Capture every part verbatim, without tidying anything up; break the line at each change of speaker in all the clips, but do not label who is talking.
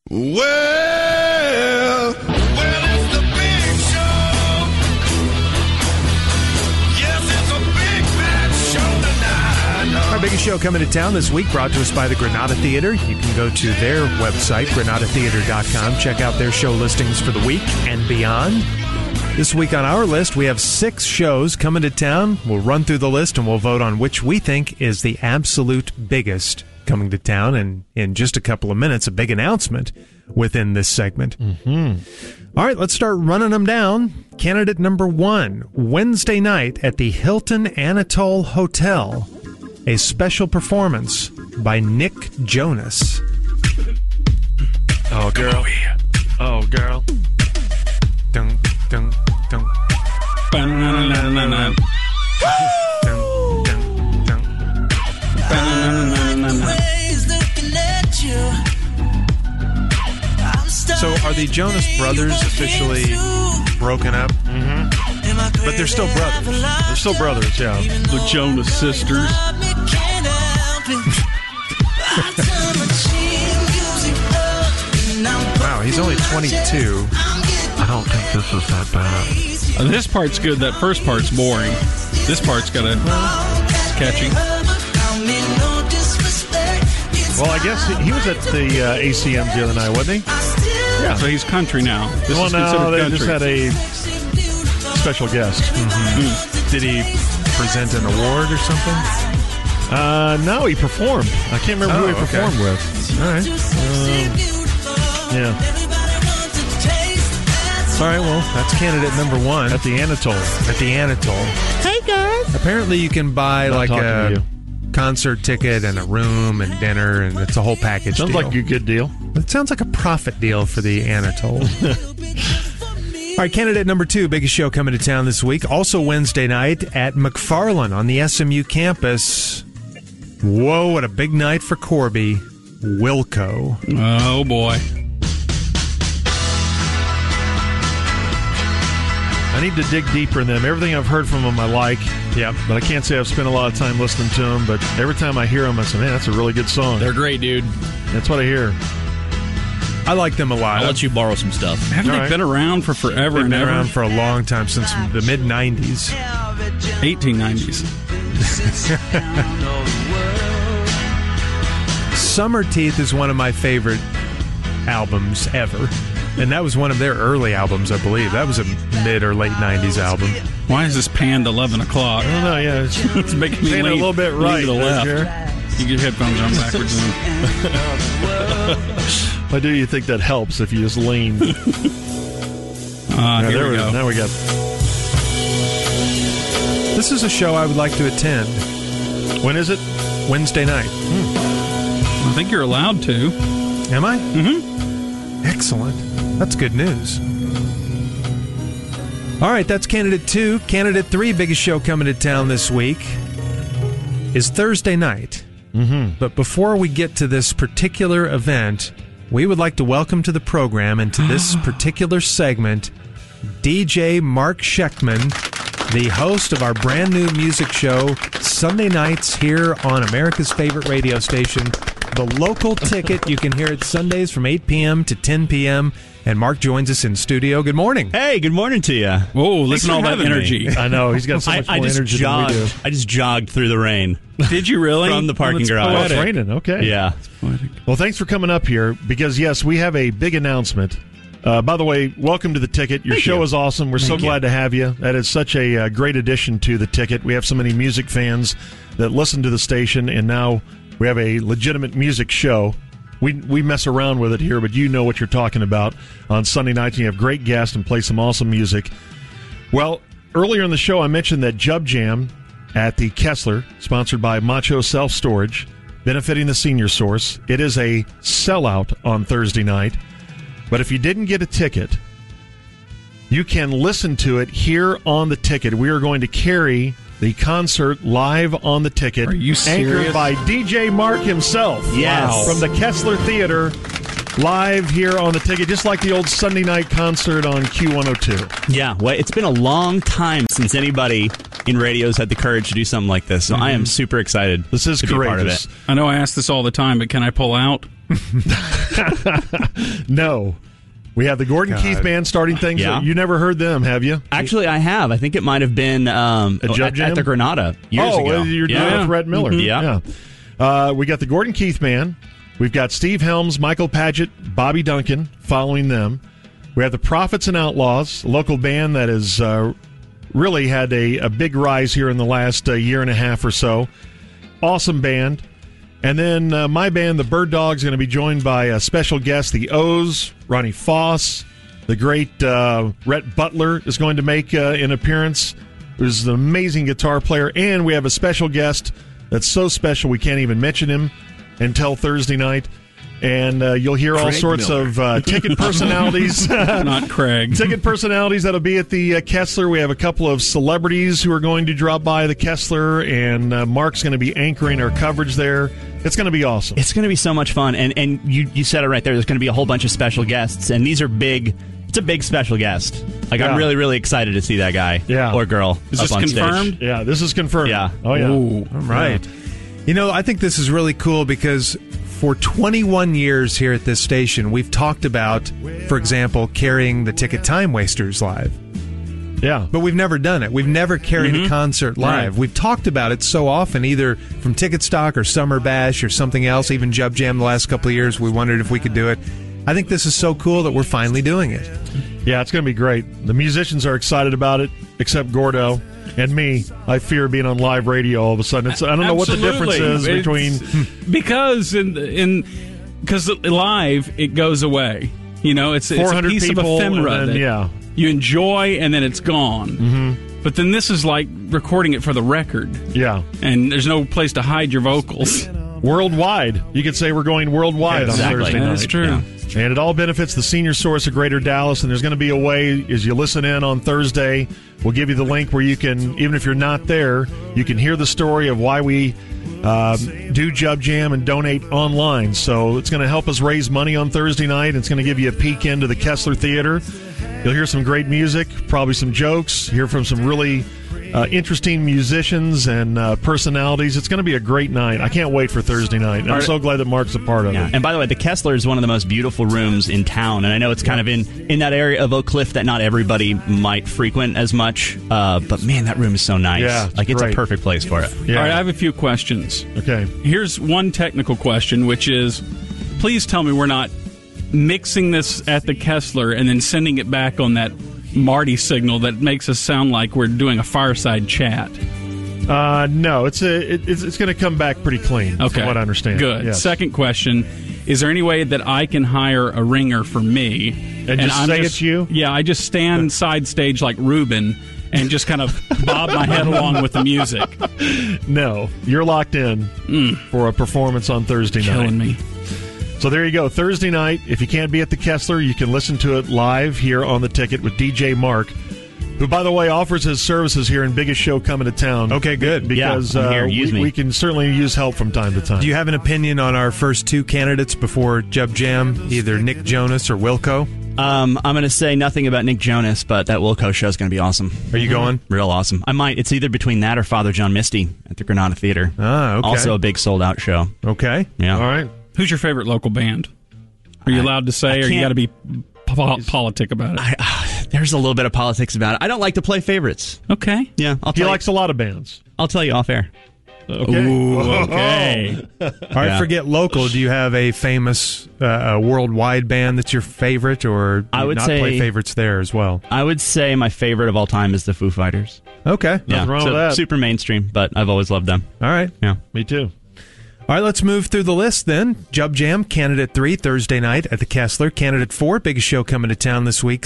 Well, well, it's the big show. Yes, it's a big bad show tonight.
Our biggest show coming to town this week, brought to us by the Granada Theater. You can go to their website, granada theater dot com, check out their show listings for the week and beyond. This week on our list, we have six shows coming to town. We'll run through the list and we'll vote on which we think is the absolute biggest coming to town. And in just a couple of minutes, a big announcement within this segment. Mm-hmm. All right, let's start running them down. Candidate number one, Wednesday night at the Hilton Anatole Hotel, a special performance by Nick Jonas.
Oh, girl. Oh, girl.
Dun, dun, dun.
Ba-na-na-na-na-na.
Dun, dun, dun.
Ba-na-na-na-na-na.
So are the Jonas Brothers officially broken up?
Mm-hmm.
But they're still brothers.
They're still brothers, yeah.
The Jonas Sisters.
Wow, he's only twenty-two.
I don't think this is that bad.
Uh, this part's good. That first part's boring. This part's got a it's catchy.
Well, I guess he, he was at the uh, A C Ms the other night, wasn't he?
Yeah. So he's country now. This
well,
is
no,
considered
they
country.
just had a special guest.
Mm-hmm. Did he present an award or something?
Uh, no, he performed. I can't remember
Oh,
who he
okay.
performed with.
All right.
Um, yeah,
All right, well, that's candidate number one.
at the Anatole.
At the Anatole. Hey, guys. Apparently you can buy
Not
like
talking to
a
you.
concert ticket and a room and dinner, and it's a whole package
Sounds
deal.
like a good deal.
It sounds like a profit deal for the Anatole. All right, candidate number two, biggest show coming to town this week. Also Wednesday night at McFarland on the S M U campus. Whoa, what a big night for Corby. Wilco.
Oh boy.
I need to dig deeper in them. Everything I've heard from them I like.
Yep.
But I can't say I've spent a lot of time listening to them. But every time I hear them, I say, man, that's a really good song.
They're great, dude.
That's what I hear.
I like them a lot.
I'll let you borrow some stuff.
Haven't
All
they
right.
been around for forever
They've
and
been
ever?
around for a long time, since the mid nineties.
eighteen nineties.
Summer Teeth is one of my favorite albums ever. And that was one of their early albums, I believe. That was a mid or late nineties album.
Why is this panned eleven o'clock?
I don't know. Yeah, it's,
It's making me
Saying it a
lean,
little bit
lean
right
to the
there,
left.
Jared.
You get your headphones on backwards. And,
Why do you think that helps if you just lean?
uh,
Yeah,
here
there
we go.
Now we got.
This is a show I would like to attend
When is it?
Wednesday night.
I think you're allowed to.
Am I? Mm-hmm. Excellent. That's good news. All right, that's candidate two. Candidate three, biggest show coming to town this week, is Thursday night. Mm-hmm. But before we get to this particular event, we would like to welcome to the program and to this particular segment D J Mark Schechtman, the host of our brand new music show, Sunday nights here on America's favorite radio station, The Local Ticket. You can hear it Sundays from eight p.m. to ten p.m., and Mark joins us in studio. Good morning.
Hey, good morning to you.
Whoa, listen to all that energy.
I know he's got so
I,
much
I
more
just
energy
jogged.
than we do.
I just jogged through the rain
Did you really?
from the parking
Well,
garage.
Oh, it's
poetic.
raining. Okay.
Yeah.
Well, thanks for coming up here because, yes, we have a big announcement. Uh, by the way, welcome to the Ticket. Your
Thank
show
you.
is awesome. We're so
Thank you.
glad to have you. That is such a uh, great addition to the Ticket. We have so many music fans that listen to the station, and now we have a legitimate music show. We we mess around with it here, but you know what you're talking about on Sunday nights. And you have great guests and play some awesome music. Well, earlier in the show, I mentioned that Jub Jam at the Kessler, sponsored by Macho Self Storage, benefiting the Senior Source. It is a sellout on Thursday night. But if you didn't get a ticket, you can listen to it here on the Ticket. We are going to carry the concert live on the Ticket.
Are you serious?
Anchored by D J Mark himself.
Yes.
From the Kessler Theater, live here on the Ticket, just like the old Sunday night concert on Q one oh two.
Yeah, well, it's been a long time since anybody radios had the courage to do something like this. So I am super excited.
This is
to be part of
courageous.
it.
I know I ask this all the time, but can I pull out?
No. We have the Gordon
God.
Keith Band starting things.
Yeah.
You never heard them, have you?
Actually, I have. I think it might have been um,
A Jub
at,
Jam?
at the Granada years
oh,
ago.
uh, you're
yeah.
doing with Red Miller.
Mhm. Yeah.
yeah. Uh, we got the Gordon Keith Band. We've got Steve Helms, Michael Padgett, Bobby Duncan following them. We have the Prophets and Outlaws, a local band that has uh, really had a, a big rise here in the last uh, year and a half or so. Awesome band. And then uh, my band, the Bird Dogs, going to be joined by a special guest, the O's, Ronnie Foss. The great uh, Rhett Butler is going to make uh, an appearance, who's an amazing guitar player. And we have a special guest that's so special we can't even mention him until Thursday night. And uh, you'll hear all
Craig
sorts
Miller.
of uh, ticket personalities.
Not Craig.
Ticket personalities that'll be at the uh, Kessler. We have a couple of celebrities who are going to drop by the Kessler, and uh, Mark's going to be anchoring our coverage there. It's going to be awesome.
It's going to be so much fun. And, and you, you said it right there. There's going to be a whole bunch of special guests. And these are big. It's a big special guest. Like,
Yeah.
I'm really, really excited to see that guy
Yeah.
or girl
Is
up
this
on
confirmed?
stage.
Yeah, this is confirmed.
Yeah.
Oh, yeah.
Ooh.
All right. You know, I think this is really cool because for twenty-one years here at this station, we've talked about, for example, carrying the Ticket Time Wasters live.
Yeah.
But we've never done it. We've never carried a concert live.
Right.
We've talked about it so often, either from Ticket Stock or Summer Bash or something else, even Jub Jam the last couple of years. We wondered if we could do it. I think this is so cool that we're finally doing it.
Yeah, it's going to be great. The musicians are excited about it, except Gordo and me. I fear being on live radio all of a sudden. It's, I don't know what the difference is
Absolutely.
between...
It's- because in in because live it goes away. You know, it's, it's
four
a
hundred
piece
people,
of ephemera
and then,
that
yeah.
you enjoy and then it's gone. Mm-hmm. But then this is like recording it for the record,
Yeah.
and there's no place to hide your vocals.
Worldwide. You could say we're going worldwide
Yeah, exactly.
on Thursday night.
That's true.
Yeah.
And it all benefits the Senior Source of Greater Dallas, and there's going to be a way, as you listen in on Thursday, we'll give you the link where you can, even if you're not there, you can hear the story of why we uh, do Jub Jam and donate online. So it's going to help us raise money on Thursday night. It's going to give you a peek into the Kessler Theater. You'll hear some great music, probably some jokes, hear from some really uh, interesting musicians and uh, personalities. It's going to be a great night. I can't wait for Thursday night. And I'm
Are-
so glad that Mark's a part of
Yeah.
it.
And by the way, the Kessler is one of the most beautiful rooms in town, and I know it's kind of in, in that area of Oak Cliff that not everybody might frequent as much. Uh, but man, that room is so nice.
Yeah, it's
like it's
great.
a perfect place for it.
Yeah.
All right, I have a few questions.
Okay.
Here's one technical question, which is, please tell me we're not mixing this at the Kessler and then sending it back on that Marty signal that makes us sound like we're doing a fireside chat.
Uh, no, it's a, it, it's, it's going to come back pretty clean.
Okay.
From what I understand.
Good.
Yes.
Second question, is there any way that I can hire a ringer for me?
And just say it's you?
Yeah, I just stand side stage like Ruben and just kind of bob my head along with the music.
No, you're locked in for a performance on Thursday night.
Killing me.
So there you go. Thursday night. If you can't be at the Kessler, you can listen to it live here on the Ticket with D J Mark, who, by the way, offers his services here in Biggest Show Coming to Town.
Okay, good.
Because
Yeah, I'm here.
uh,
Use
we,
me.
we can certainly use help from time to time.
Do you have an opinion on our first two candidates before Jub Jam, either Nick Jonas or Wilco?
Um, I'm going to say nothing about Nick Jonas, but that Wilco show is going to be awesome.
Are you going?
Real awesome. I might. It's either between that or Father John Misty at the Granada Theater.
Ah, okay.
Also a big sold out show.
Okay.
Yeah.
All right.
Who's your favorite local band? Are you
I-
allowed to say,
I
or you
can't-
got to be po- politic about it?
I, uh, there's a little bit of politics about it. I don't like to play favorites.
Okay.
Yeah, I'll
He
tell
likes
you.
a lot of bands.
I'll tell you off air.
Okay.
Ooh, okay.
All right,
Yeah.
forget local. Do you have a famous uh, a worldwide band that's your favorite, or do
I
you
would
not
say-
play favorites there as well?
I would say my favorite of all time is the Foo Fighters.
Okay.
Yeah,
wrong
so
with that.
super mainstream, but I've always loved them.
All right.
Yeah.
Me too.
All right, let's move through the list then. Jub Jam, Candidate three, Thursday night at the Kessler. Candidate four, biggest show coming to town this week,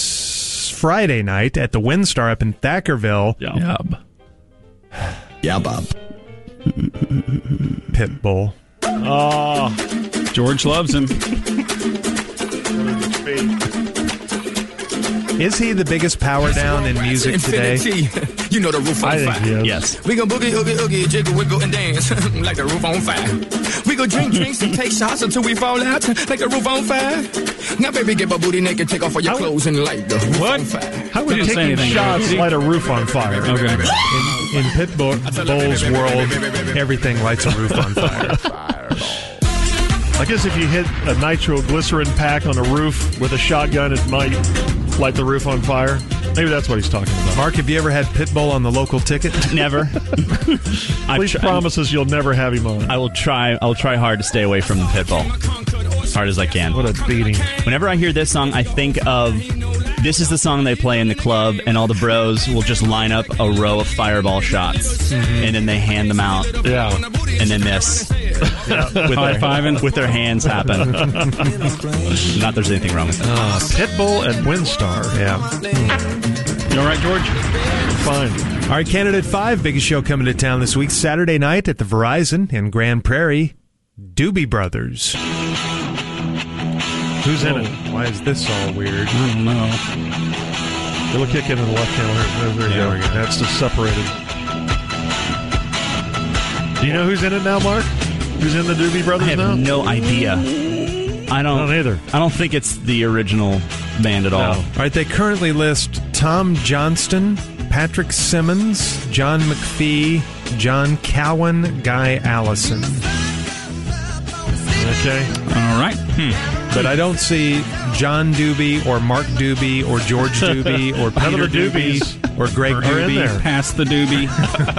s- Friday night at the Windstar up in Thackerville.
Yub.
Yeah, Bob.
Pitbull.
Oh,
George loves him.
Is he the biggest power down in music today?
Infinity. You know the roof on
I think
fire.
he is.
Yes.
We gon' boogie, oogie, oogie, jiggle, wiggle, and dance like the roof on fire. We gon' drink drinks and take shots until we fall out like the roof on fire. Now, baby, get my booty naked, take off all your
How-
clothes and light the roof
What?
on fire.
How would
He didn't say
taking
anything.
shots
Did he?
light a roof on fire?
Okay.
In, in Pitbull's world, everything lights a roof on fire.
I guess if you hit a nitroglycerin pack on a roof with a shotgun, it might light the roof on fire. Maybe that's what he's talking about.
Mark, have you ever had Pitbull on the local ticket?
Never. I've
Please
tr-
promise us you'll never have him on.
I will try. I'll try hard to stay away from Pitbull as hard as I can.
What a beating.
Whenever I hear this song, I think of this is the song they play in the club, and all the bros will just line up a row of fireball shots, and then they hand them out,
Yeah.
and then this. With their,
High-fiving.
with their hands happen. Not there's anything wrong with that.
Uh, Pitbull and Windstar.
Yeah.
You all right, George?
Fine.
All right, Candidate five, biggest show coming to town this week, Saturday night at the Verizon in Grand Prairie, Doobie Brothers.
Who's in
Oh,
it?
why is this all weird?
I don't know.
It'll kick into the left hand. There, there you
Yeah,
go.
we go.
That's just separated. Do you know who's in it now, Mark? Who's in the Doobie
I
Brothers
have
now?
no idea. I don't.
I don't either.
I don't think it's the original band at all.
No.
All right, they currently list Tom Johnston, Patrick Simmons, John McPhee, John Cowan, Guy Allison.
Okay.
All right. Hmm.
But I don't see John Doobie or Mark Doobie or George Doobie or
None of
Peter
the
Doobie
Doobies
or Greg
are in
Doobie.
there.
Pass the doobie.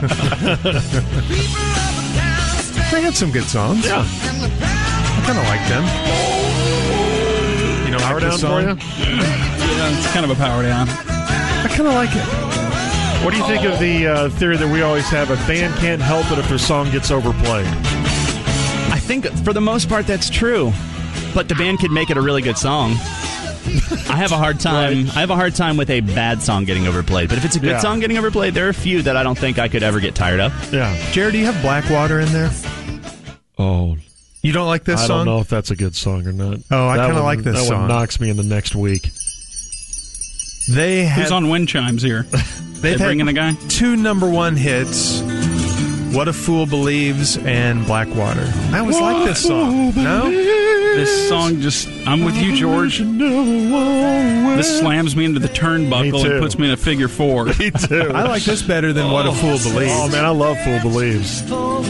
They had some good songs.
Yeah.
I kind of like them. You know,
Power
like
down
this
for
song?
you?
Yeah, it's kind of a power down.
I kind of like it.
What do you think of the uh, theory that we always have? A band can't help it if their song gets overplayed.
I think for the most part that's true, but the band could make it a really good song. I have a hard time. I have a hard time with a bad song getting overplayed. But if it's a good
Yeah.
song getting overplayed, there are a few that I don't think I could ever get tired of.
Yeah.
Jared, do you have Blackwater in there?
Oh,
You don't like this
I
song?
don't know if that's a good song or not.
Oh, I
That
kinda
one-
like this
that
song.
one knocks me in the next week.
They have,
Who's on wind chimes here? They
they've
bringing
had
a guy?
two number one hits. What a Fool Believes and Blackwater. I always like this song. No?
This song just, I'm with you, George. This slams me into the turnbuckle
Me too.
and puts me in a figure four.
Me too.
I like this better than What a Fool Believes.
Oh, man, I love Fool Believes.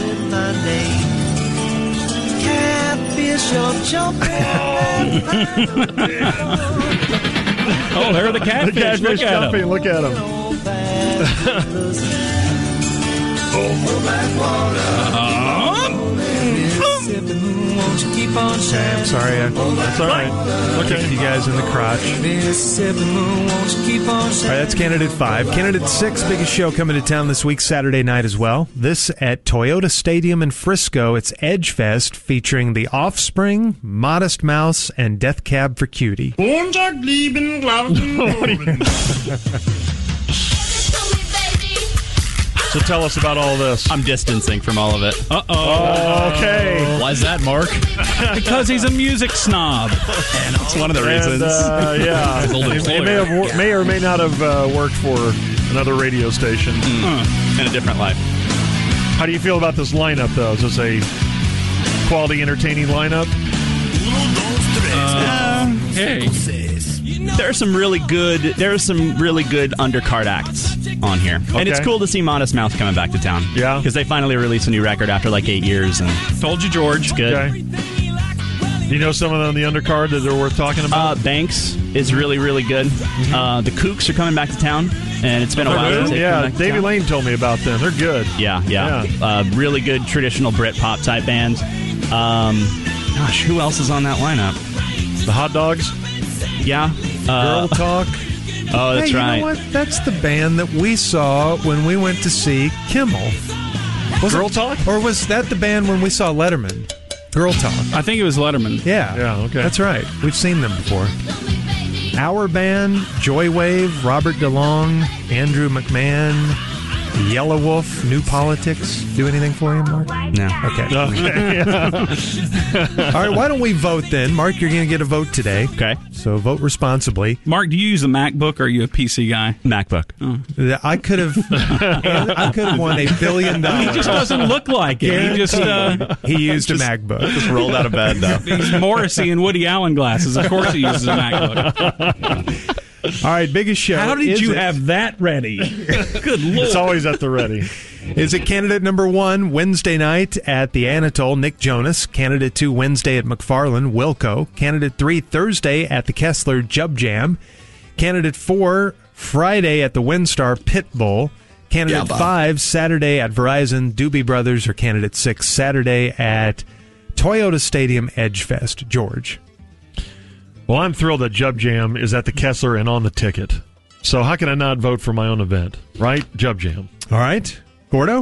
Oh, there are the
The
catfish.
catfish
Look at
jumping.
him.
Look at him.
I'm sorry, I
That's all right.
kicked
Okay.
you guys in the crotch. All right, that's Candidate five. Candidate six, biggest show coming to town this week, Saturday night as well. This at Toyota Stadium in Frisco. It's Edge Fest featuring The Offspring, Modest Mouse, and Death Cab for Cutie.
So tell us about all this.
I'm distancing from all of it.
Uh-oh.
Okay.
Why is that, Mark?
Because he's a music snob.
That's one of the reasons.
And, uh, yeah.
His older
It may,
employer.
have, wor- may or may not have uh, worked for another radio station.
In a different life.
How do you feel about this lineup, though? Is this a quality, entertaining lineup?
Hey.
There are some really good. There are some really good undercard acts on here, and it's
Okay.
cool to see Modest Mouse coming back to town.
Yeah.
because they finally released a new record after like eight years, and
Told you, George.
good.
Okay. Do you know someone on the undercard that are worth talking
Uh,
about?
Banks is really, really good. Uh, the Kooks are coming back to town, and it's been a while since they've come
yeah,
back to
Davey
town.
Lane told me about them. They're good.
Yeah, yeah.
Yeah.
Uh, really good traditional Brit-pop type band. Um, gosh, who else is on that lineup?
The Hot Dogs.
Yeah. Uh,
Girl Talk.
oh, that's
hey,
right.
You know what? That's the band that we saw when we went to see Kimmel. Was
Girl
it,
Talk?
Or was that the band when we saw Letterman? Girl Talk.
I think it was Letterman.
Yeah.
Yeah, okay.
That's right. We've seen them before. Our band, Joywave, Robert DeLong, Andrew McMahon. Yellow Wolf, New Politics, do anything for you, Mark?
No.
Okay.
Okay.
All right, why don't we vote then? Mark, you're going to get a vote today.
Okay.
So vote responsibly.
Mark, do you use a MacBook or are you a P C guy?
MacBook.
I could have I could have won a billion dollars.
He just doesn't look like it. He just uh,
He used a MacBook.
Just rolled out of bed, though.
he's Morrissey and Woody Allen glasses. Of course he uses a MacBook.
All right, biggest show.
How did
Is
you
it-
have that ready? Good lord.
It's always at the ready.
Is it candidate number one, Wednesday night at the Anatole, Nick Jonas? Candidate two, Wednesday at McFarland, Wilco. Candidate three, Thursday at the Kessler, Jub Jam. Candidate four, Friday at the Windstar, Pitbull. Candidate
Yeah, Bob.
five, Saturday at Verizon, Doobie Brothers. Or candidate six, Saturday at Toyota Stadium, Edgefest. George.
Well, I'm thrilled that Jub Jam is at the Kessler and on the ticket. So how can I not vote for my own event, right? Jub Jam.
All right. Gordo?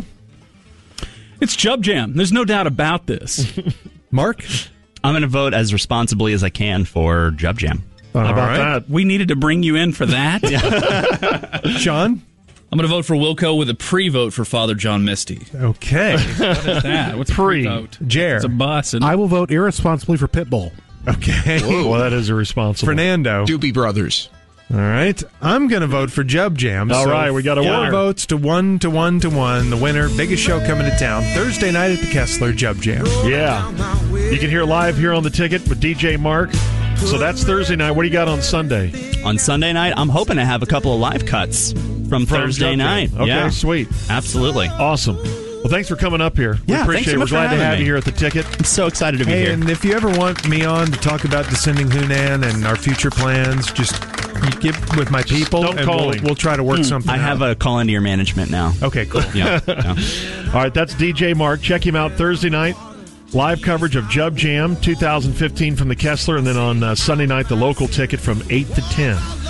It's Jub Jam. There's no doubt about this.
Mark?
I'm going to vote as responsibly as I can for Jub Jam.
All
How about
right.
that?
We needed to bring you in for that.
Sean?
I'm going to vote for Wilco with a pre-vote for Father John Misty.
Okay.
What is that? What's a
Pre.
vote?
Jer.
It's a bus. And
I will vote irresponsibly for Pitbull.
Okay.
Well, that is irresponsible.
Fernando.
Doobie Brothers.
All right. I'm going to vote for Jub Jam.
All
So
right, we got a
four
winner.
votes to one to one to one. The winner, biggest show coming to town, Thursday night at the Kessler, Jub Jam.
Yeah. You can hear live here on the ticket with D J Mark. So that's Thursday night. What do you got on Sunday?
On Sunday night, I'm hoping to have a couple of live cuts from,
From
Thursday
Jub Jam.
night.
Okay,
Yeah,
sweet.
absolutally.
Awesome. Well, thanks for coming up here. We
Yeah,
appreciate
thanks so
it. We're
much for
glad to
having
have
me.
you here at the ticket.
I'm so excited to be
Hey,
here.
and if you ever want me on to talk about Descending Hunan and our future plans, just you get with my people,
Don't
and
call
we'll,
him.
we'll try to work something
I have
out.
a call into your management now.
Okay, cool.
Yeah. yeah.
All right, that's D J Mark. Check him out Thursday night. Live coverage of Jub Jam twenty fifteen from the Kessler, and then on uh, Sunday night, the local ticket from eight to ten.